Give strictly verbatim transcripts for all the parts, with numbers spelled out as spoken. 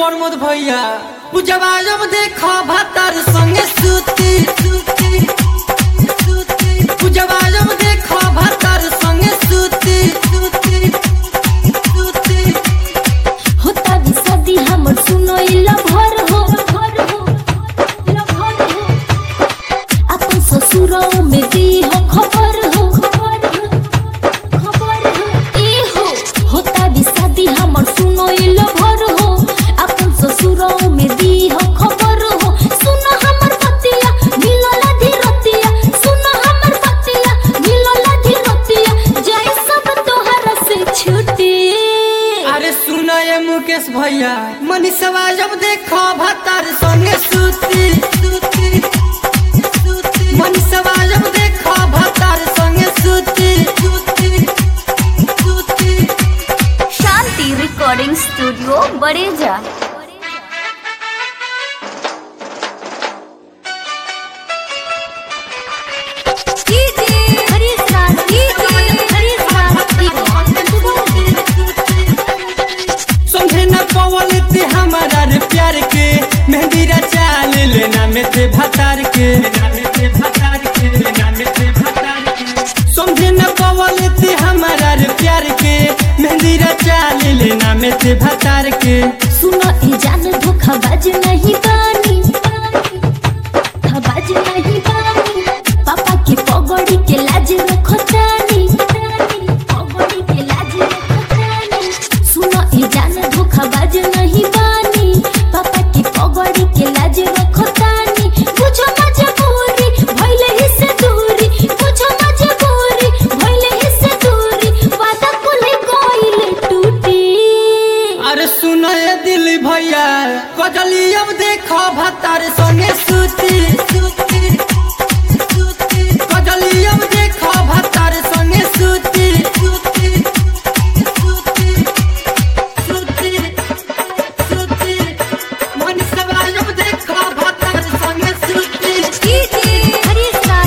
प्रमोद भैया पूजवा जब देखो भातार संगे सूती सूती सूती पूजवा जब देखो भातार संगे सूती सूती सूती होता भी शादी हमर सुनो इला भर हो भर हो इला भर हो अपन ससुराल में दी हो खबर हो खबर हो खबर हो ए हो होता भी शादी हमर सुनो इला भर हो अपन ससुराल में दी हो खबर हो सुनो हमर पतिया मिलला धीरतिया सुनो हमर पतिया मिलला धीरतिया जय सब तोहरा से छूटे। अरे सुनो ये मुकेश भैया मनीषवा जब देखो भातार संगे सूती सूती सूती मनीषवा जब देखो भातार संगे सूती सूती सूती। शांति रिकॉर्डिंग स्टूडियो बड़ेजा। समझे न पवलती हमारा रे प्यार के मेहंदी रचा लेना में थे भातार के भातार के भातार के समझे न पवलती हमारा रे प्यार के मेहंदी रचा लेना में थे भातार के। सुनो ई जान धोखाबाज नहीं बानी धोखाबाज नहीं बानी पापा की पगड़ी के लाज रखो तानी पगड़ी के लाज रखो तानी सुनो ई जान धोखाबाज नहीं बानी पापा की पगड़ी के लाज रखो तानी बुझो मजबूरी भइले ही से दूरी बुझो मजबूरी भइले ही से दूरी वादा कुले कोइले टूटी। अरे सुनो ये दिल भैया कजली अब देखो भातार संगे सूती सूती सूती कजली अब देखो भातार संगे सूती सूती सूती सूती सूती मनीषवा जब देखो भातार संगे सूती पूजवा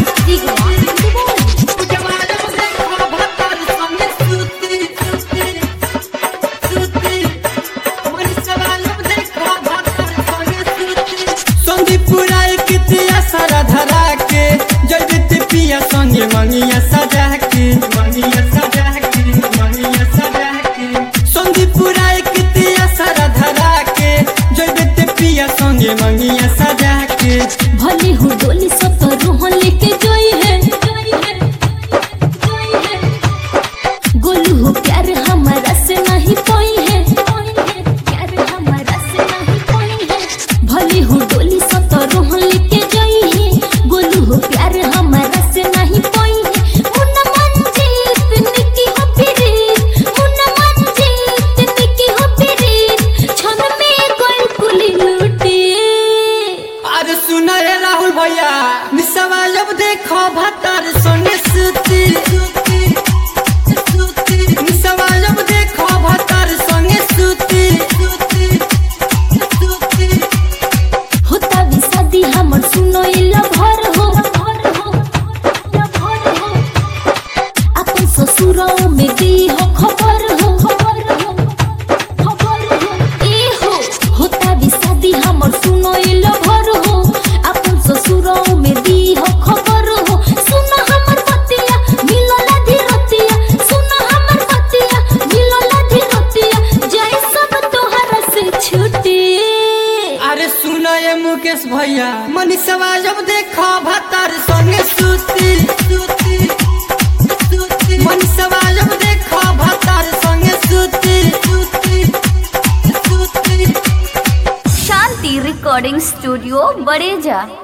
जब देखो भातार संगे सूती सूती सूती मनीषवा जब देखो भातार संगे सूती। संदीप पुराई कितिया सारा धरा के जयती पिया संगे मंगिया सजा के मंगिया सजा के मंगिया सजा के संदीप पुराई कितिया सारा धरा के जयती पिया संगे मंगिया सजा के। भले हो डोली सब तो रोह लेके जोई है जोई है जोई है गोलू हो प्यार हमारा से नहीं कोई है कोई है प्यार हमारा से नहीं कोई है भले हो डोली सब तो रोह लेके जोई है गोलू हो प्यार हमारा से नहीं कोई है मुन्ना मंजीत निकी हो फिरीत मुन्ना मंजीत निकी हो फिरीत छन में गोल कुली लूटी। अरे सुना ये राहुल भैया निशवा जब देखो भातार संगे सूती सूती सूती निशवा जब देखो भातार संगे सूती सूती सूती होता भी शादी हमर सुनो इला भर हो भर हो इला भर हो अपन ससुराल में दी हो खबर हो खबर हो खबर हो ए हो होता भी शादी हमर सुनो इला भर हो अपन ससुराल में दी हो खबर हो सुनो हमर पतिया मिलला धीरतिया सुनो हमर पतिया मिलला धीरतिया जय सब तोहरा से छूटे। अरे सुनो ये मुकेश भैया मनीषवा जब देखो भातार संगे सूती सूती सूती मनीषवा जब देखो भातार संगे सूती सूती सूती। Shanti recording studio बड़ेजा।